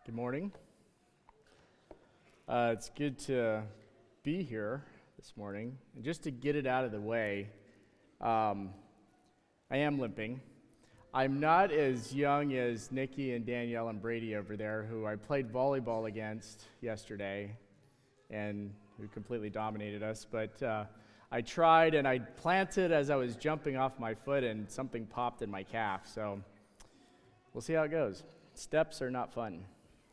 Good morning. It's good to be here this morning. And just to get it out of the way, I am limping. I'm not as young as Nikki and Danielle and Brady over there, who I played volleyball against yesterday and who completely dominated us. But I tried and I planted as I was jumping off my foot and something popped in my calf. So we'll see how it goes. Steps are not fun.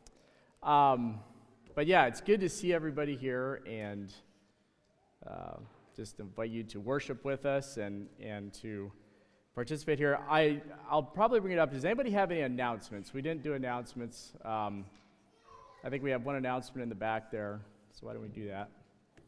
But yeah, it's good to see everybody here and just invite you to worship with us and to participate here. I'll probably bring it up. Does anybody have any announcements? We didn't do announcements. I think we have one announcement in the back there, so why don't we do that?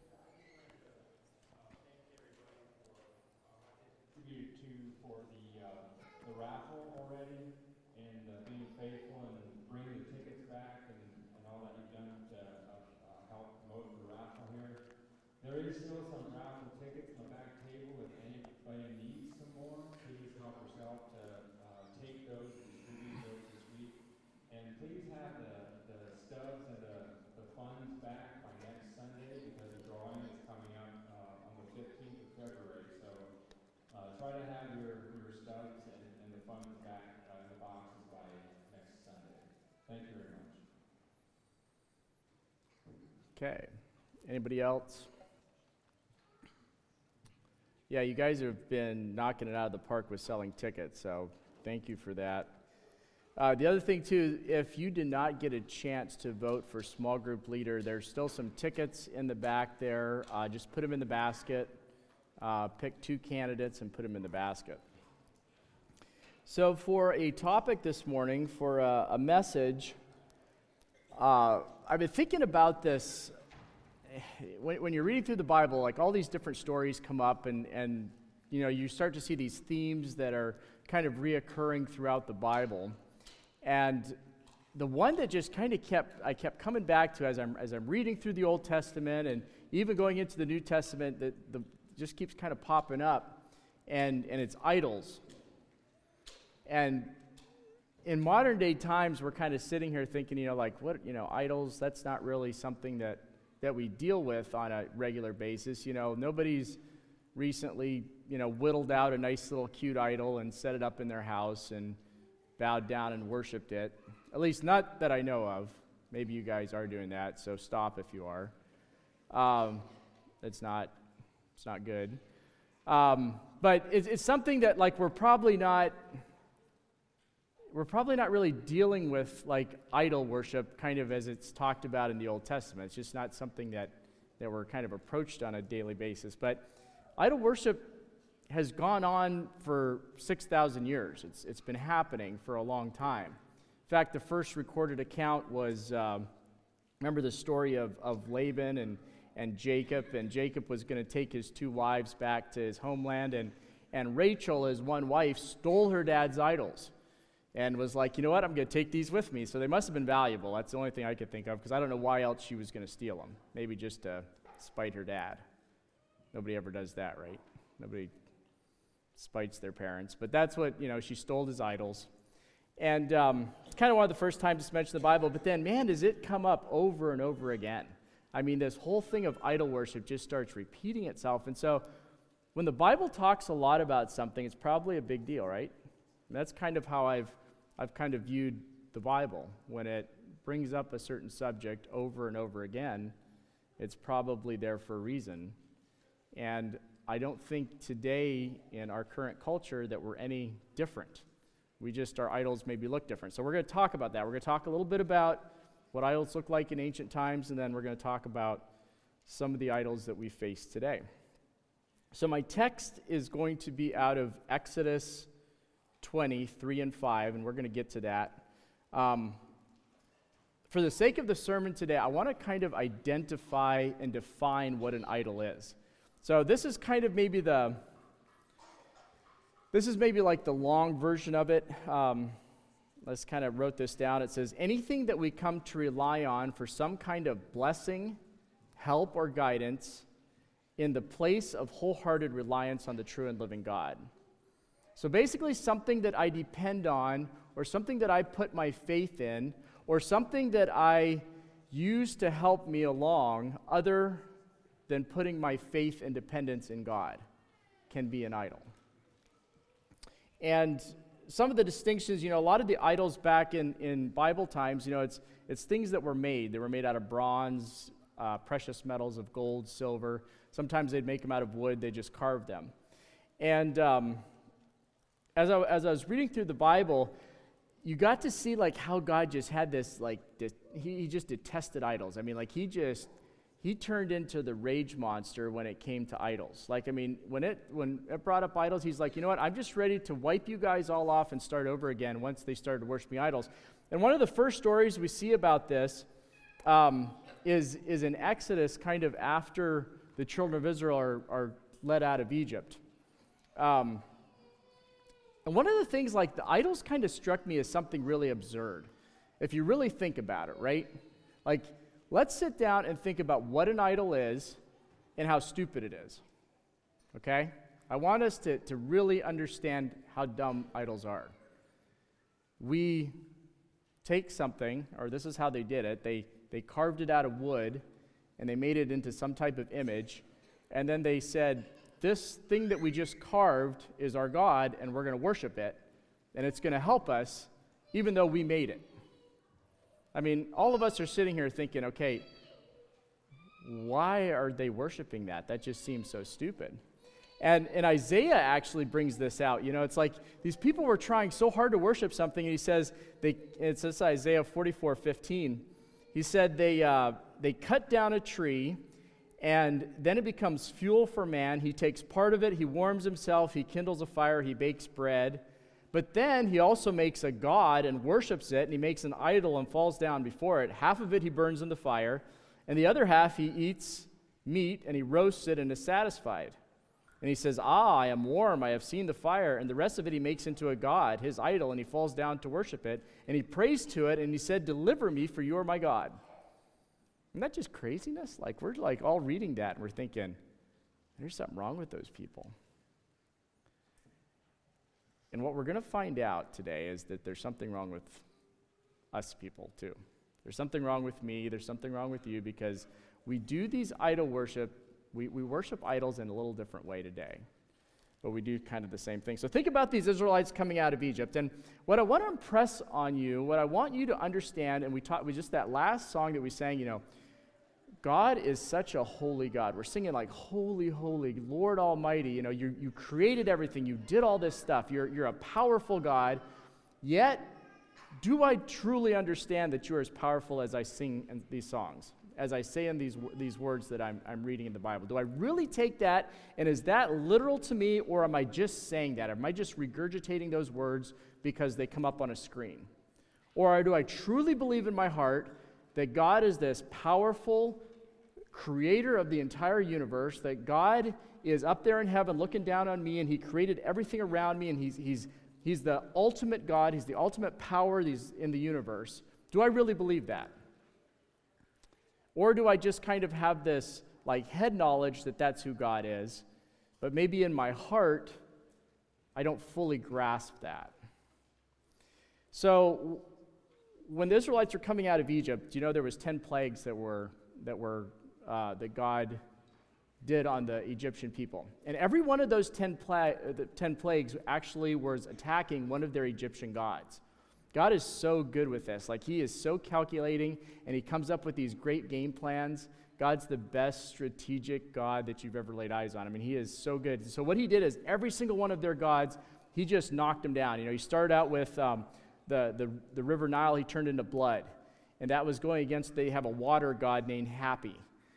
For the raffle already and being faithful and bringing the tickets back and all that you've done to help promote the raffle here. There is still some raffle tickets on the back table. If anybody needs some more, please help yourself to take those, distribute those this week. And please have the stubs and the funds back by next Sunday because the drawing is coming up on the 15th of February. So try to have your stubs and the funds back in the boxes by next Sunday. Thank you very much. Okay. Anybody else? Yeah, you guys have been knocking it out of the park with selling tickets, so thank you for that. The other thing, too, if you did not get a chance to vote for small group leader, there's still some tickets in the back there. Just put them in the basket. Pick 2 candidates and put them in the basket. So for a topic this morning, for a message, I've been thinking about this. When you're reading through the Bible, like all these different stories come up and you know, you start to see these themes that are kind of reoccurring throughout the Bible. And the one that just kind of I kept coming back to as I'm reading through the Old Testament and even going into the New Testament, that just keeps kind of popping up, and it's idols. And in modern day times, we're kind of sitting here thinking, you know, like, what, you know, idols, that's not really something that we deal with on a regular basis. You know, nobody's recently, you know, whittled out a nice little cute idol and set it up in their house and bowed down and worshiped it. At least not that I know of. Maybe you guys are doing that, so stop if you are. It's not good. But it's something that, like, we're probably not really dealing with, like, idol worship kind of as it's talked about in the Old Testament. It's just not something that we're kind of approached on a daily basis. But idol worship has gone on for 6,000 years. It's been happening for a long time. In fact, the first recorded account was, remember the story of Laban and Jacob, and Jacob was going to take his 2 wives back to his homeland, and Rachel, his one wife, stole her dad's idols and was like, you know what, I'm going to take these with me. So they must have been valuable. That's the only thing I could think of, because I don't know why else she was going to steal them. Maybe just to spite her dad. Nobody ever does that, right? Nobody spites their parents. But that's what, you know, she stole his idols. And it's kind of one of the first times it's mentioned in the Bible, but then, man, does it come up over and over again. I mean, this whole thing of idol worship just starts repeating itself. And so when the Bible talks a lot about something, it's probably a big deal, right? And that's kind of how I've kind of viewed the Bible. When it brings up a certain subject over and over again, it's probably there for a reason. And I don't think today in our current culture that we're any different. Our idols maybe look different. So we're going to talk about that. We're going to talk a little bit about what idols look like in ancient times, and then we're going to talk about some of the idols that we face today. So my text is going to be out of Exodus 20, 3 and 5, and we're going to get to that. For the sake of the sermon today, I want to kind of identify and define what an idol is. So this is kind of maybe like the long version of it. Let's kind of wrote this down. It says, anything that we come to rely on for some kind of blessing, help, or guidance in the place of wholehearted reliance on the true and living God. So basically something that I depend on or something that I put my faith in or something that I use to help me along other than putting my faith and dependence in God can be an idol. And some of the distinctions, a lot of the idols back in Bible times, it's things that were made. They were made out of bronze, precious metals of gold, silver. Sometimes they'd make them out of wood. They just carved them. And as I was reading through the Bible, you got to see how God just had this he just detested idols. I mean, he turned into the rage monster when it came to idols. When it brought up idols, he's like, you know what? I'm just ready to wipe you guys all off and start over again once they started worshiping idols. And one of the first stories we see about this is in Exodus, kind of after the children of Israel are led out of Egypt. And one of the things, the idols kind of struck me as something really absurd, if you really think about it, right? Let's sit down and think about what an idol is and how stupid it is, okay? I want us to really understand how dumb idols are. We take something, or this is how they did it. They carved it out of wood, and they made it into some type of image, and then they said, this thing that we just carved is our God, and we're going to worship it, and it's going to help us, even though we made it. All of us are sitting here thinking, okay, why are they worshiping that? That just seems so stupid. And Isaiah actually brings this out. It's like these people were trying so hard to worship something, and he says, it says Isaiah 44:15, he said they cut down a tree, and then it becomes fuel for man. He takes part of it, he warms himself, he kindles a fire, he bakes bread. But then he also makes a god and worships it, and he makes an idol and falls down before it. Half of it he burns in the fire, and the other half he eats meat, and he roasts it and is satisfied. And he says, I am warm, I have seen the fire. And the rest of it he makes into a god, his idol, and he falls down to worship it. And he prays to it, and he said, deliver me, for you are my God. Isn't that just craziness? We're all reading that, and we're thinking, there's something wrong with those people. And what we're going to find out today is that there's something wrong with us people, too. There's something wrong with me. There's something wrong with you, because we do these idol worship. We worship idols in a little different way today, but we do kind of the same thing. So think about these Israelites coming out of Egypt. And what I want to impress on you, what I want you to understand, and we just that last song that we sang, God is such a holy God. We're singing holy, holy, Lord Almighty. You created everything. You did all this stuff. You're a powerful God. Yet, do I truly understand that you're as powerful as I sing in these songs, as I say in these words that I'm reading in the Bible? Do I really take that, and is that literal to me, or am I just saying that? Am I just regurgitating those words because they come up on a screen? Or do I truly believe in my heart that God is this powerful creator of the entire universe, that God is up there in heaven looking down on me, and he created everything around me, and he's the ultimate God, he's the ultimate power in the universe? Do I really believe that? Or do I just kind of have this head knowledge that that's who God is, but maybe in my heart I don't fully grasp that? So when the Israelites were coming out of Egypt, there was 10 plagues that God did on the Egyptian people. And every one of those 10 plagues actually was attacking one of their Egyptian gods. God is so good with this. He is so calculating, and he comes up with these great game plans. God's the best strategic God that you've ever laid eyes on. He is so good. So what he did is every single one of their gods, he just knocked them down. He started out with the river Nile. He turned into blood. And that was going against, they have a water god named Happy.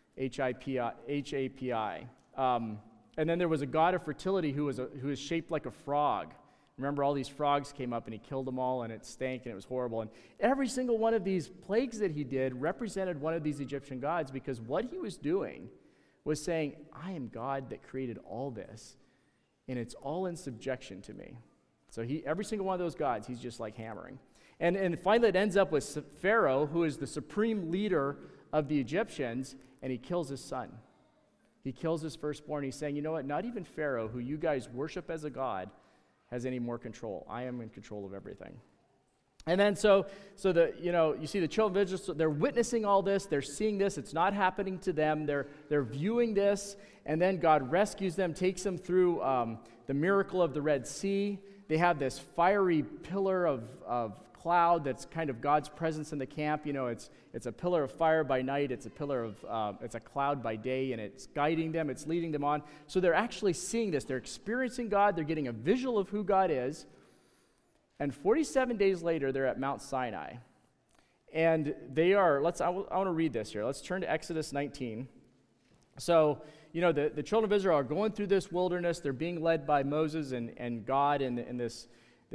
H-A-P-I. And then there was a god of fertility who was shaped like a frog. Remember, all these frogs came up, and he killed them all, and it stank, and it was horrible. And every single one of these plagues that he did represented one of these Egyptian gods, because what he was doing was saying, I am God that created all this, and it's all in subjection to me. So every single one of those gods, he's just hammering. And finally it ends up with Pharaoh, who is the supreme leader of the Egyptians, and he kills his son. He kills his firstborn. He's saying, you know what, not even Pharaoh, who you guys worship as a god, has any more control. I am in control of everything. And then you see the children of Israel, so they're witnessing all this, they're seeing this, it's not happening to them, they're viewing this, and then God rescues them, takes them through the miracle of the Red Sea. They have this fiery pillar of cloud that's kind of God's presence in the camp. It's a pillar of fire by night, it's a cloud by day, and it's guiding them, it's leading them on. So they're actually seeing this, they're experiencing God, they're getting a visual of who God is. And 47 days later, they're at Mount Sinai. And they are, I want to read this here. Let's turn to Exodus 19. So, the children of Israel are going through this wilderness. They're being led by Moses and God in this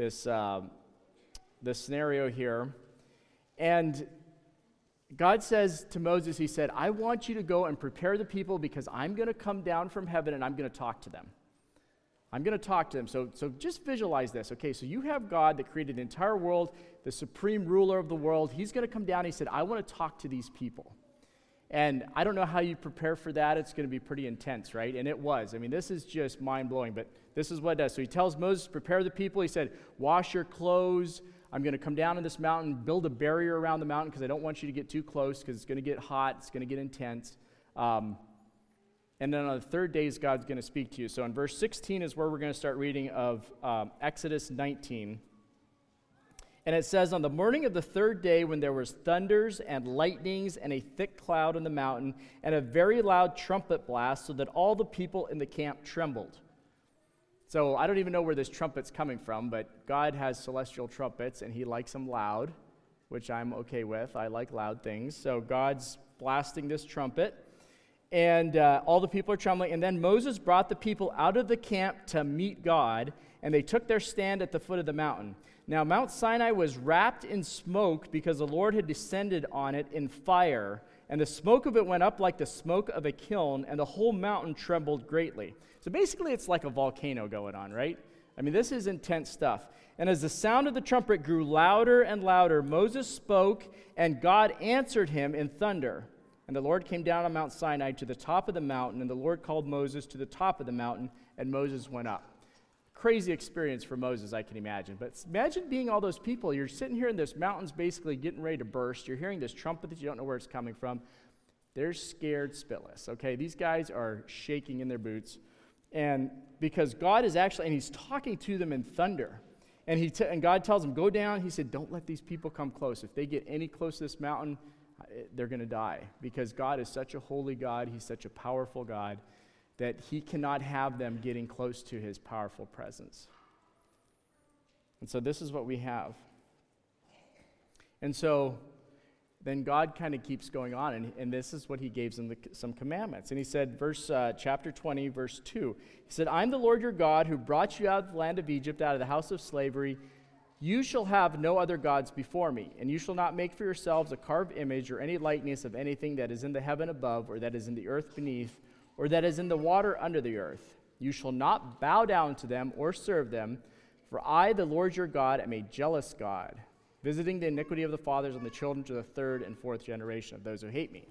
scenario here. And God says to Moses, he said, I want you to go and prepare the people because I'm going to come down from heaven and I'm going to talk to them. I'm going to talk to them. So just visualize this. Okay, so you have God that created the entire world, the supreme ruler of the world. He's going to come down. He said, I want to talk to these people. And I don't know how you prepare for that. It's going to be pretty intense, right? And it was. I mean, this is just mind-blowing, but this is what it does. So he tells Moses, prepare the people. He said, wash your clothes. I'm going to come down on this mountain, build a barrier around the mountain because I don't want you to get too close because it's going to get hot. It's going to get intense. And then on the third day, God's going to speak to you. So in verse 16 is where we're going to start reading of Exodus 19. And it says, on the morning of the third day, when there was thunders and lightnings and a thick cloud on the mountain and a very loud trumpet blast, so that all the people in the camp trembled. So I don't even know where this trumpet's coming from, but God has celestial trumpets, and he likes them loud, which I'm okay with. I like loud things. So God's blasting this trumpet. And all the people are trembling. And then Moses brought the people out of the camp to meet God, and they took their stand at the foot of the mountain. Now Mount Sinai was wrapped in smoke because the Lord had descended on it in fire, and the smoke of it went up like the smoke of a kiln, and the whole mountain trembled greatly. So basically it's like a volcano going on, right? I mean, this is intense stuff. And as the sound of the trumpet grew louder and louder, Moses spoke, and God answered him in thunder. And the Lord came down on Mount Sinai to the top of the mountain, and the Lord called Moses to the top of the mountain, and Moses went up. Crazy experience for Moses, I can imagine. But imagine being all those people. You're sitting here, and this mountain's basically getting ready to burst. You're hearing this trumpet that you don't know where it's coming from. They're scared spitless, okay? These guys are shaking in their boots. And because God is actually, and he's talking to them in thunder. And God tells them, go down. He said, don't let these people come close. If they get any close to this mountain, they're going to die, because God is such a holy God, he's such a powerful God, that he cannot have them getting close to his powerful presence. And so this is what we have. And so then God kind of keeps going on, and this is what he gave them some commandments. And he said, chapter 20, verse 2, he said, I'm the Lord your God who brought you out of the land of Egypt, out of the house of slavery. You shall have no other gods before me, and you shall not make for yourselves a carved image or any likeness of anything that is in the heaven above, or that is in the earth beneath, or that is in the water under the earth. You shall not bow down to them or serve them, for I, the Lord your God, am a jealous God, visiting the iniquity of the fathers on the children to the third and fourth generation of those who hate me.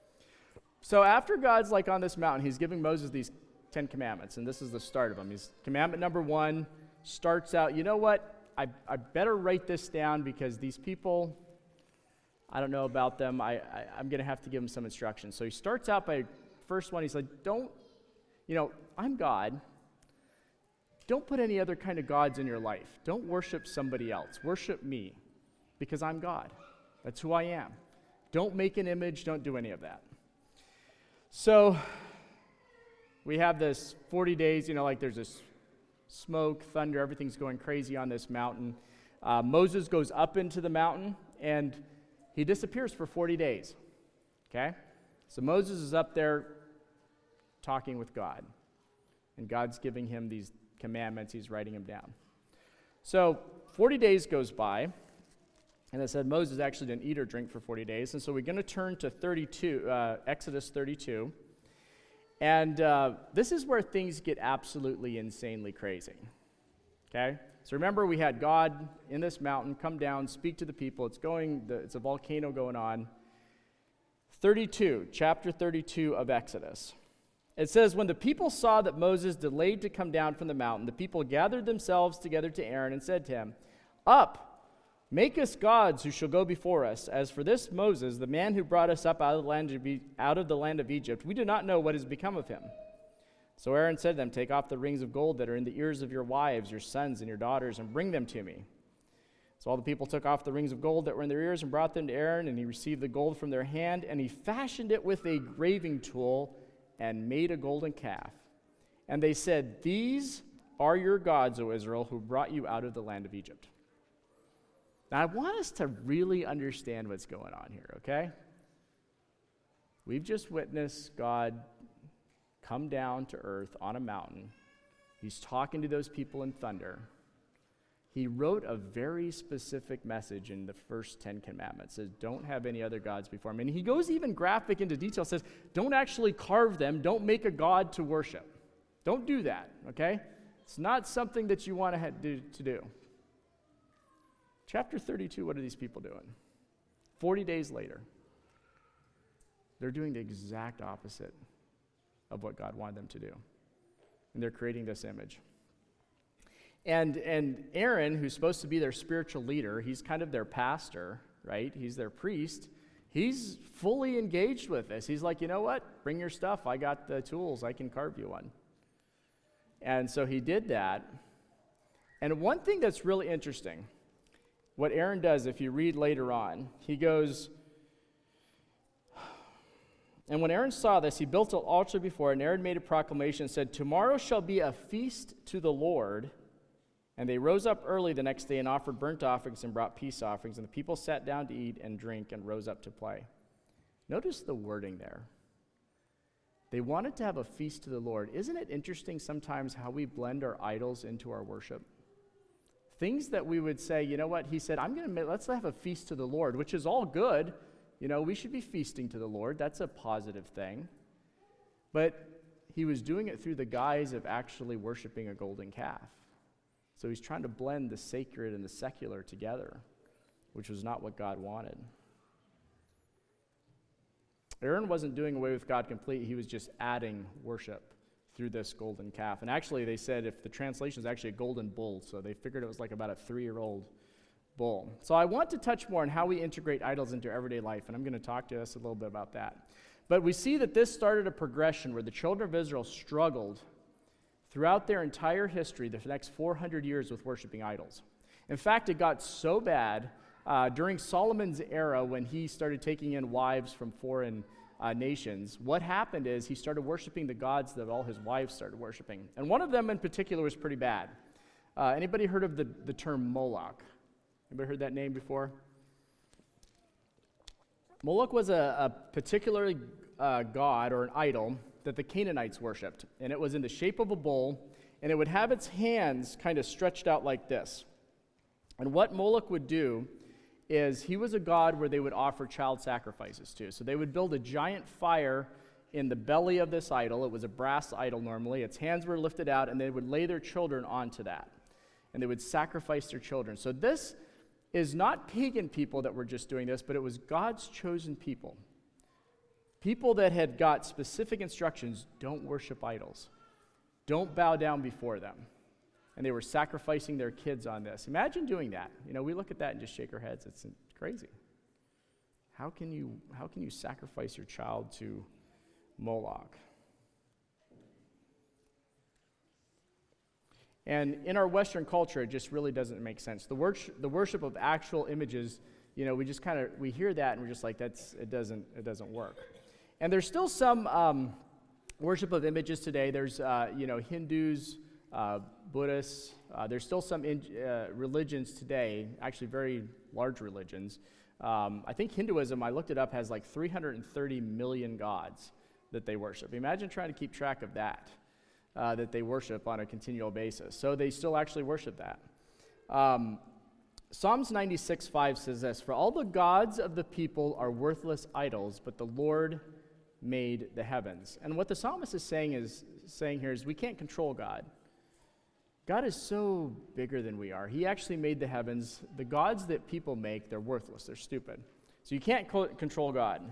So after God's like on this mountain, he's giving Moses these 10 commandments, and this is the start of them. Commandment number 1 starts out, you know what? I better write this down because these people, I don't know about them. I'm going to have to give them some instructions. So he starts out by, first one, he's like, I'm God. Don't put any other kind of gods in your life. Don't worship somebody else. Worship me because I'm God. That's who I am. Don't make an image. Don't do any of that. So we have this 40 days, there's this smoke, thunder, everything's going crazy on this mountain. Moses goes up into the mountain, and he disappears for 40 days, okay? So Moses is up there talking with God, and God's giving him these commandments. He's writing them down. So 40 days goes by, and it said Moses actually didn't eat or drink for 40 days, and so we're going to turn to Exodus 32. And this is where things get absolutely insanely crazy, okay? So remember, we had God in this mountain come down, speak to the people. It's a volcano going on. Chapter 32 of Exodus. It says, when the people saw that Moses delayed to come down from the mountain, the people gathered themselves together to Aaron and said to him, Up, Make us gods who shall go before us. As for this Moses, the man who brought us up out of the land of Egypt, we do not know what has become of him." So Aaron said to them, "Take off the rings of gold that are in the ears of your wives, your sons, and your daughters, and bring them to me." So all the people took off the rings of gold that were in their ears and brought them to Aaron, and he received the gold from their hand, and he fashioned it with a graving tool and made a golden calf. And they said, "These are your gods, O Israel, who brought you out of the land of Egypt." Now, I want us to really understand what's going on here, okay? We've just witnessed God come down to earth on a mountain. He's talking to those people in thunder. He wrote a very specific message in the first 10 commandments. It says, don't have any other gods before me. And he goes even graphic into detail, says, don't actually carve them. Don't make a god to worship. Don't do that, okay? It's not something that you want to do. Chapter 32, what are these people doing? 40 days later, they're doing the exact opposite of what God wanted them to do. And they're creating this image. And Aaron, who's supposed to be their spiritual leader, he's kind of their pastor, right? He's their priest. He's fully engaged with this. He's like, you know what? Bring your stuff. I got the tools. I can carve you one. And so he did that. And one thing that's really interesting, what Aaron does, if you read later on, he goes, "And when Aaron saw this, he built an altar before it, and Aaron made a proclamation and said, 'Tomorrow shall be a feast to the Lord.' And they rose up early the next day and offered burnt offerings and brought peace offerings, and the people sat down to eat and drink and rose up to play." Notice the wording there. They wanted to have a feast to the Lord. Isn't it interesting sometimes how we blend our idols into our worship? Things that we would say, you know what, he said, let's have a feast to the Lord, which is all good. You know, we should be feasting to the Lord. That's a positive thing. But he was doing it through the guise of actually worshiping a golden calf. So he's trying to blend the sacred and the secular together, which was not what God wanted. Aaron wasn't doing away with God completely. He was just adding worship through this golden calf. And actually, they said if the translation is actually a golden bull, so they figured it was like about a 3-year-old bull. So I want to touch more on how we integrate idols into everyday life, and I'm going to talk to us a little bit about that. But we see that this started a progression where the children of Israel struggled throughout their entire history, the next 400 years, with worshiping idols. In fact, it got so bad during Solomon's era when he started taking in wives from foreign nations. What happened is he started worshiping the gods that all his wives started worshiping. And one of them in particular was pretty bad. Anybody heard of the term Moloch? Anybody heard that name before? Moloch was a particular god or an idol that the Canaanites worshipped. And it was in the shape of a bull, and it would have its hands kind of stretched out like this. And what Moloch would do is he was a god where they would offer child sacrifices to. So they would build a giant fire in the belly of this idol. It was a brass idol normally. Its hands were lifted out, and they would lay their children onto that. And they would sacrifice their children. So this is not pagan people that were just doing this, but it was God's chosen people. People that had got specific instructions, don't worship idols. Don't bow down before them. And they were sacrificing their kids on this. Imagine doing that. You know, we look at that and just shake our heads. It's crazy. How can you sacrifice your child to Moloch? And in our Western culture, it just really doesn't make sense. The worship of actual images, you know, we hear that and we're just like, it doesn't work. And there's still some worship of images today. There's Hindus, Buddhists. There's still some religions today, actually very large religions. I think Hinduism, I looked it up, has like 330 million gods that they worship. Imagine trying to keep track of that they worship on a continual basis. So they still actually worship that. Psalms 96:5 says this, "For all the gods of the people are worthless idols, but the Lord made the heavens." And what the psalmist is saying here is we can't control God. God is so bigger than we are. He actually made the heavens. The gods that people make, they're worthless. They're stupid. So you can't control God.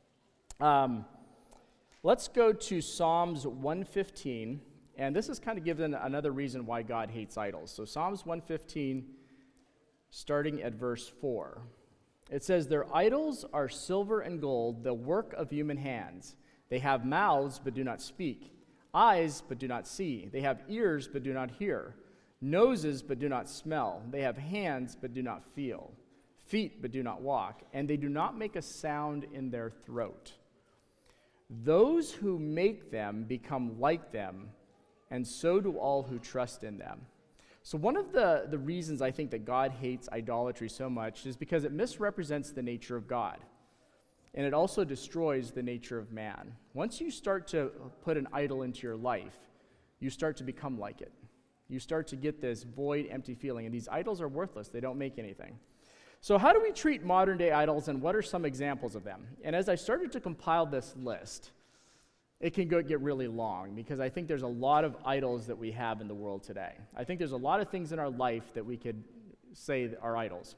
Let's go to Psalms 115, and this is kind of given another reason why God hates idols. So Psalms 115, starting at verse 4. It says, "Their idols are silver and gold, the work of human hands. They have mouths but do not speak, eyes but do not see. They have ears but do not hear, noses but do not smell. They have hands but do not feel, feet but do not walk, and they do not make a sound in their throat. Those who make them become like them, and so do all who trust in them." So one of the reasons I think that God hates idolatry so much is because it misrepresents the nature of God. And it also destroys the nature of man. Once you start to put an idol into your life, you start to become like it. You start to get this void, empty feeling, and these idols are worthless. They don't make anything. So how do we treat modern-day idols, and what are some examples of them? And as I started to compile this list, it can get really long, because I think there's a lot of idols that we have in the world today. I think there's a lot of things in our life that we could say are idols.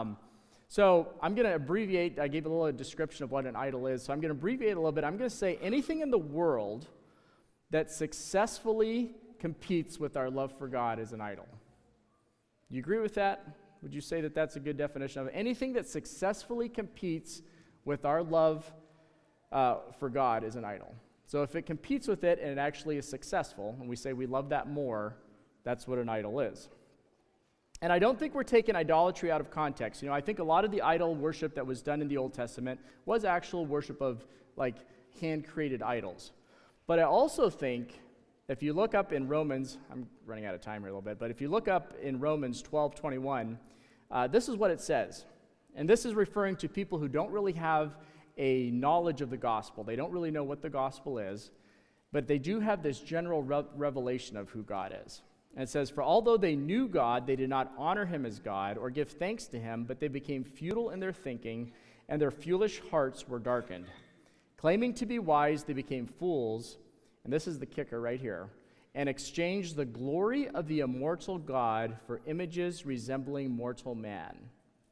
So I'm going to abbreviate. I gave a little description of what an idol is, so I'm going to abbreviate a little bit. I'm going to say anything in the world that successfully competes with our love for God is an idol. You agree with that? Would you say that that's a good definition of it? Anything that successfully competes with our love for God is an idol. So if it competes with it and it actually is successful, and we say we love that more, that's what an idol is. And I don't think we're taking idolatry out of context. You know, I think a lot of the idol worship that was done in the Old Testament was actual worship of, like, hand-created idols. But I also think, if you look up in Romans, I'm running out of time here a little bit, but if you look up in Romans 12:21, this is what it says. And this is referring to people who don't really have a knowledge of the gospel. They don't really know what the gospel is, but they do have this general revelation of who God is. And it says, "For although they knew God, they did not honor him as God or give thanks to him, but they became futile in their thinking, and their foolish hearts were darkened. Claiming to be wise, they became fools," and this is the kicker right here, "and exchanged the glory of the immortal God for images resembling mortal man,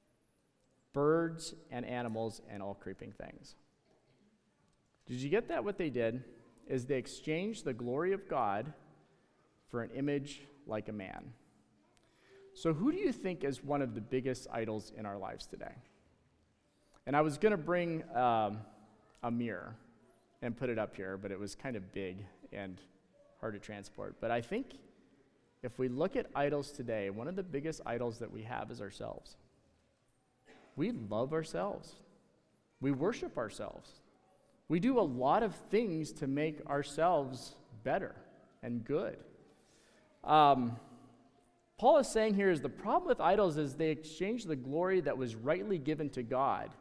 birds and animals and all creeping things." Did you get that? What they did is they exchanged the glory of God for an image like a man. So who do you think is one of the biggest idols in our lives today? And I was going to bring a mirror and put it up here, but it was kind of big and hard to transport. But I think if we look at idols today, one of the biggest idols that we have is ourselves. We love ourselves. We worship ourselves. We do a lot of things to make ourselves better and good. Paul is saying here is the problem with idols is they exchange the glory that was rightly given to God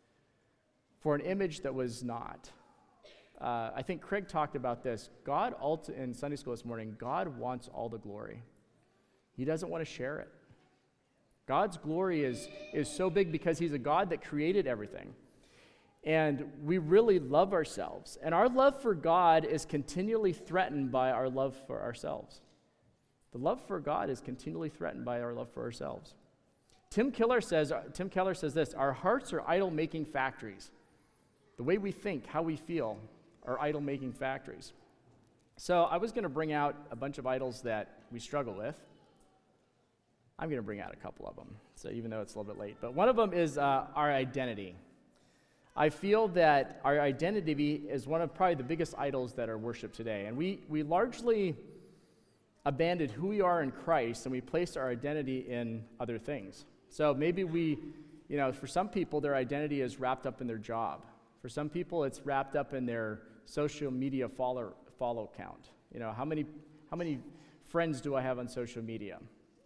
for an image that was not. I think Craig talked about this. In Sunday school this morning, God wants all the glory. He doesn't want to share it. God's glory is so big because he's a God that created everything. And we really love ourselves. And our love for God is continually threatened by our love for ourselves. The love for God is continually threatened by our love for ourselves. Tim Keller says this, "Our hearts are idol-making factories. The way we think, how we feel, are idol-making factories." So I was going to bring out a bunch of idols that we struggle with. I'm going to bring out a couple of them, so even though it's a little bit late. But one of them is our identity. I feel that our identity is one of probably the biggest idols that are worshipped today. And we largely abandoned who we are in Christ, and we placed our identity in other things. So maybe for some people, their identity is wrapped up in their job. For some people, it's wrapped up in their social media follow count. You know, how many friends do I have on social media?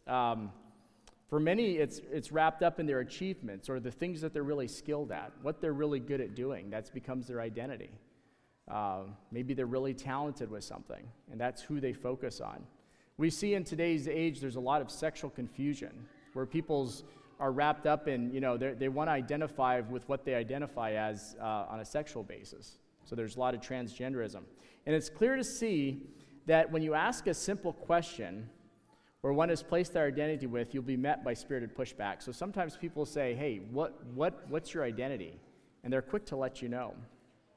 For many, it's wrapped up in their achievements or the things that they're really skilled at, what they're really good at doing. That becomes their identity. Maybe they're really talented with something, and that's who they focus on. We see in today's age, there's a lot of sexual confusion where people's are wrapped up in, they want to identify with what they identify as on a sexual basis. So there's a lot of transgenderism. And it's clear to see that when you ask a simple question where one has placed their identity with, you'll be met by spirited pushback. So sometimes people say, "Hey, what's your identity?" And they're quick to let you know.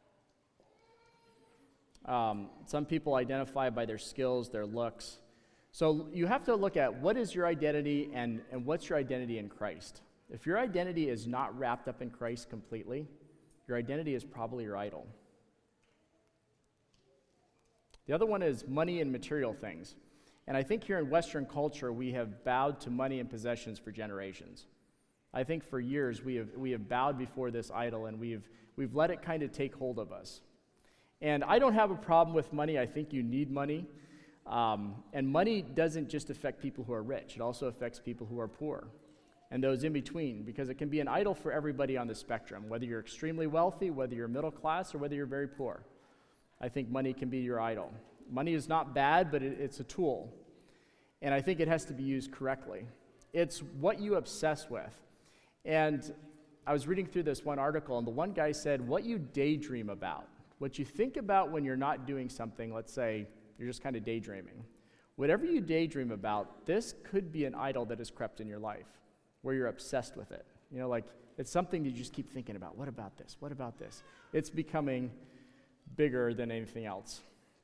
Some people identify by their skills, their looks. So you have to look at what is your identity and what's your identity in Christ. If your identity is not wrapped up in Christ completely, your identity is probably your idol. The other one is money and material things. And I think here in Western culture, we have bowed to money and possessions for generations. I think for years we have bowed before this idol, and we've let it kind of take hold of us. And I don't have a problem with money. I think you need money. And money doesn't just affect people who are rich. It also affects people who are poor and those in between, because it can be an idol for everybody on the spectrum, whether you're extremely wealthy, whether you're middle class, or whether you're very poor. I think money can be your idol. Money is not bad, but it's a tool. And I think it has to be used correctly. It's what you obsess with. And I was reading through this one article, and the one guy said, what you daydream about, what you think about when you're not doing something, let's say you're just kind of daydreaming. Whatever you daydream about, this could be an idol that has crept in your life, where you're obsessed with it. You know, like it's something you just keep thinking about. What about this? What about this? It's becoming bigger than anything else.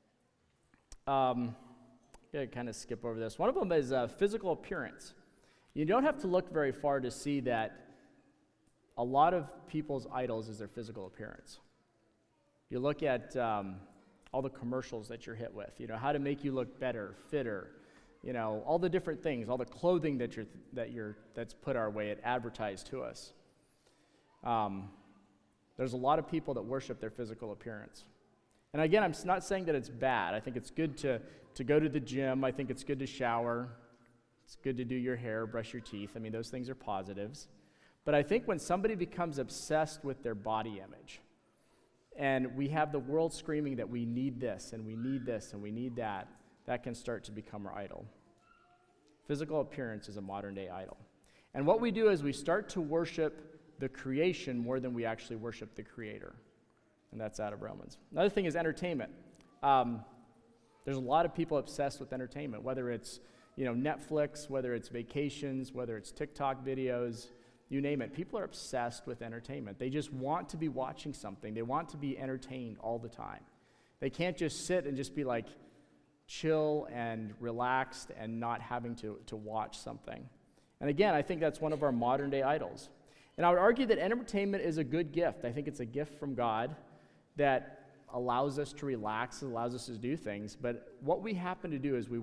Yeah, kind of skip over this. One of them is physical appearance. You don't have to look very far to see that a lot of people's idols is their physical appearance. You look at all the commercials that you're hit with, you know, how to make you look better, fitter, you know, all the different things, all the clothing that's put our way, advertised to us. There's a lot of people that worship their physical appearance. And again, I'm not saying that it's bad. I think it's good to go to the gym. I think it's good to shower. It's good to do your hair, brush your teeth. I mean, those things are positives. But I think when somebody becomes obsessed with their body image, and we have the world screaming that we need this, and we need this, and we need that, that can start to become our idol. Physical appearance is a modern-day idol. And what we do is we start to worship the creation more than we actually worship the Creator. And that's out of Romans. Another thing is entertainment. There's a lot of people obsessed with entertainment, whether it's Netflix, whether it's vacations, whether it's TikTok videos, you name it. People are obsessed with entertainment. They just want to be watching something. They want to be entertained all the time. They can't just sit and just be like chill and relaxed and not having to watch something. And again, I think that's one of our modern day idols. And I would argue that entertainment is a good gift. I think it's a gift from God that allows us to relax, allows us to do things. But what we happen to do is we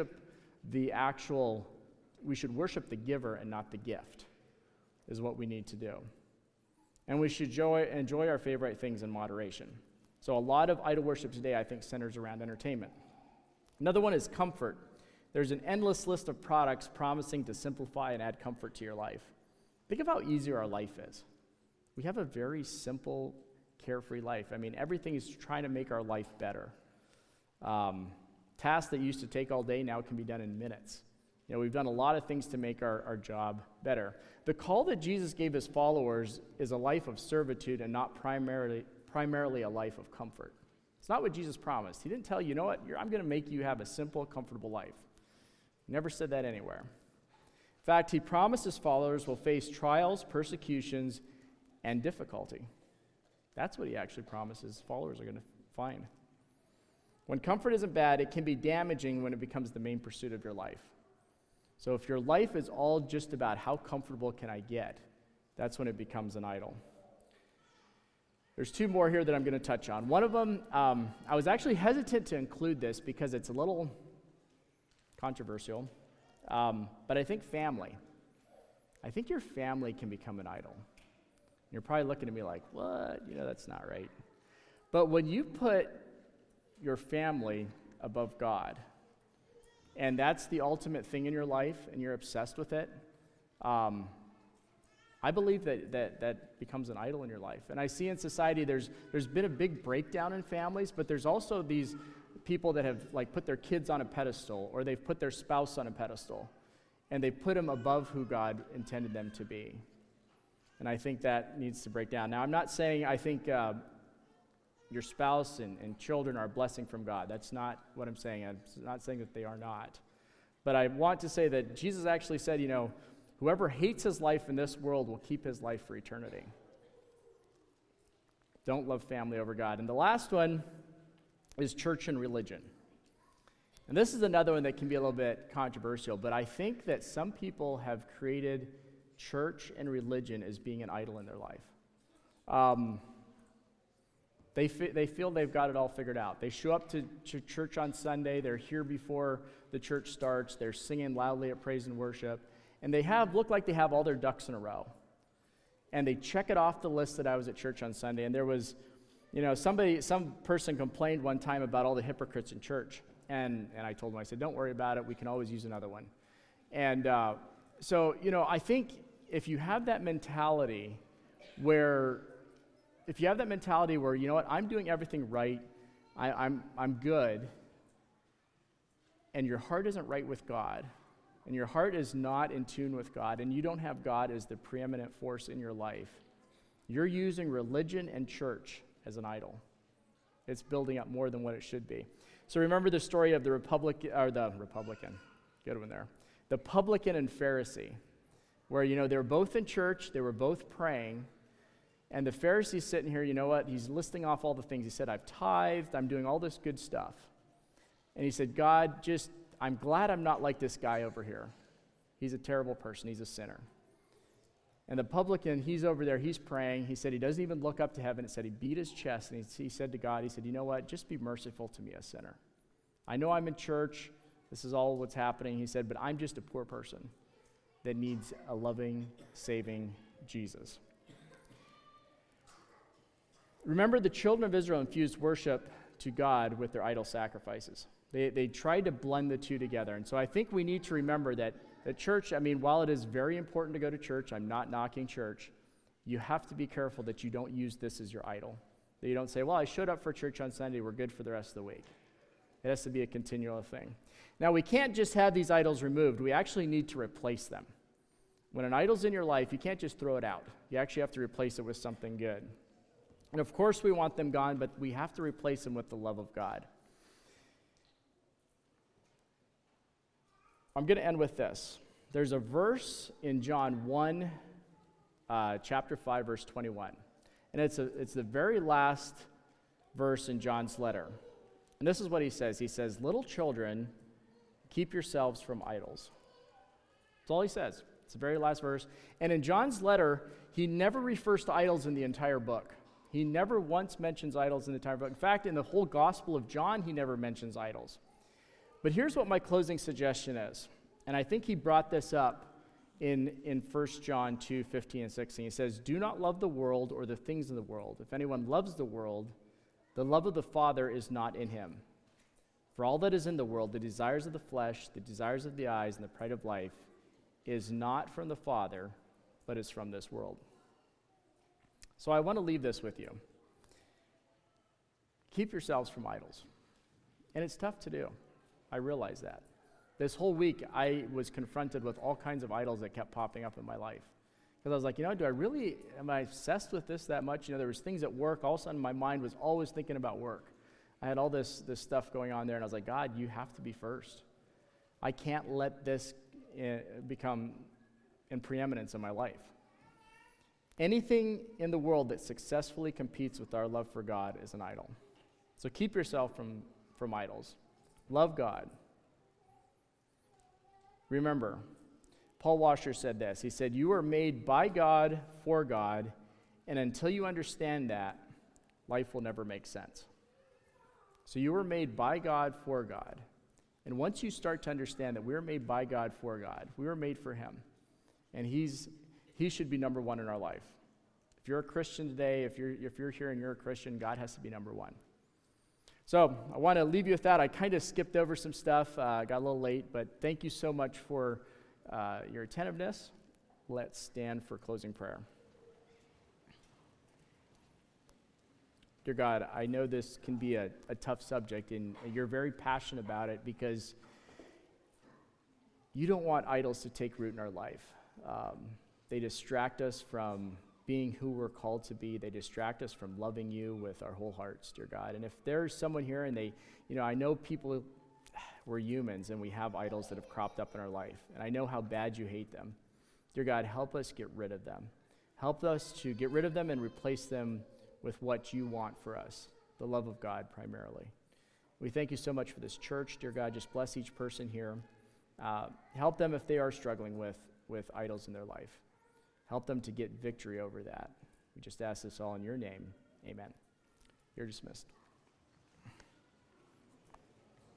should worship the giver and not the gift, is what we need to do. And we should enjoy our favorite things in moderation. So a lot of idol worship today, I think, centers around entertainment. Another one is comfort. There's an endless list of products promising to simplify and add comfort to your life. Think of how easy our life is. We have a very simple, carefree life. I mean, everything is trying to make our life better. Tasks that used to take all day now can be done in minutes. We've done a lot of things to make our job better. The call that Jesus gave his followers is a life of servitude and not primarily a life of comfort. It's not what Jesus promised. He didn't tell you, I'm going to make you have a simple, comfortable life. He never said that anywhere. In fact, he promised his followers will face trials, persecutions, and difficulty. That's what he actually promises followers are going to find. When comfort isn't bad, it can be damaging when it becomes the main pursuit of your life. So if your life is all just about how comfortable can I get, that's when it becomes an idol. There's two more here that I'm going to touch on. One of them, I was actually hesitant to include this because it's a little controversial, but I think family. I think your family can become an idol. You're probably looking at me like, what? That's not right. But when you put your family above God, and that's the ultimate thing in your life, and you're obsessed with it, I believe that becomes an idol in your life. And I see in society there's been a big breakdown in families, but there's also these people that have put their kids on a pedestal, or they've put their spouse on a pedestal, and they put them above who God intended them to be. And I think that needs to break down. Now, I'm not saying I think your spouse and children are a blessing from God. That's not what I'm saying. I'm not saying that they are not. But I want to say that Jesus actually said, whoever hates his life in this world will keep his life for eternity. Don't love family over God. And the last one is church and religion. And this is another one that can be a little bit controversial, but I think that some people have created church and religion as being an idol in their life. They feel they've got it all figured out. They show up to church on Sunday. They're here before the church starts. They're singing loudly at praise and worship. And they look like they have all their ducks in a row. And they check it off the list that I was at church on Sunday. And there was, some person complained one time about all the hypocrites in church. And I told him, I said, don't worry about it. We can always use another one. And so, I think if you have that mentality where, you know what, I'm doing everything right, I'm good, and your heart isn't right with God, and your heart is not in tune with God, and you don't have God as the preeminent force in your life, you're using religion and church as an idol. It's building up more than what it should be. So remember the story of the publican and Pharisee, where, they were both in church, they were both praying, and the Pharisee's sitting here, you know what, he's listing off all the things. He said, I've tithed, I'm doing all this good stuff. And he said, God, I'm glad I'm not like this guy over here. He's a terrible person, he's a sinner. And the publican, he's over there, he's praying. He said he doesn't even look up to heaven. It said he beat his chest, and he said to God, he said, you know what, just be merciful to me, a sinner. I know I'm in church, this is all what's happening. He said, but I'm just a poor person that needs a loving, saving Jesus. Remember, the children of Israel infused worship to God with their idol sacrifices. They tried to blend the two together. And so I think we need to remember that the church, while it is very important to go to church, I'm not knocking church, you have to be careful that you don't use this as your idol. That you don't say, well, I showed up for church on Sunday, we're good for the rest of the week. It has to be a continual thing. Now, we can't just have these idols removed. We actually need to replace them. When an idol's in your life, you can't just throw it out. You actually have to replace it with something good. And of course we want them gone, but we have to replace them with the love of God. I'm going to end with this. There's a verse in John 1, chapter 5, verse 21. And it's the very last verse in John's letter. And this is what he says. He says, little children, keep yourselves from idols. That's all he says. It's the very last verse. And in John's letter, he never refers to idols in the entire book. He never once mentions idols in the entire book. In fact, in the whole Gospel of John, he never mentions idols. But here's what my closing suggestion is. And I think he brought this up in 1 John 2, 15 and 16. He says, do not love the world or the things of the world. If anyone loves the world, the love of the Father is not in him. For all that is in the world, the desires of the flesh, the desires of the eyes, and the pride of life, is not from the Father, but is from this world. So I want to leave this with you. Keep yourselves from idols. And it's tough to do. I realize that. This whole week, I was confronted with all kinds of idols that kept popping up in my life. Because I was like, am I obsessed with this that much? There was things at work. All of a sudden, my mind was always thinking about work. I had all this stuff going on there, and I was like, God, you have to be first. I can't let this become in preeminence in my life. Anything in the world that successfully competes with our love for God is an idol. So keep yourself from idols. Love God. Remember, Paul Washer said this. He said, you are made by God for God, and until you understand that, life will never make sense. So you were made by God for God. And once you start to understand that we were made by God for God, we were made for him, and he should be number one in our life. If you're a Christian today, if you're here and you're a Christian, God has to be number one. So I want to leave you with that. I kind of skipped over some stuff, got a little late, but thank you so much for your attentiveness. Let's stand for closing prayer. Dear God, I know this can be a tough subject, and you're very passionate about it because you don't want idols to take root in our life. They distract us from being who we're called to be. They distract us from loving you with our whole hearts, dear God. And if there's someone here and I know people, we're humans and we have idols that have cropped up in our life. And I know how bad you hate them. Dear God, help us get rid of them. Help us to get rid of them and replace them with what you want for us, the love of God primarily. We thank you so much for this church. Dear God, just bless each person here. Help them if they are struggling with idols in their life. Help them to get victory over that. We just ask this all in your name. Amen. You're dismissed.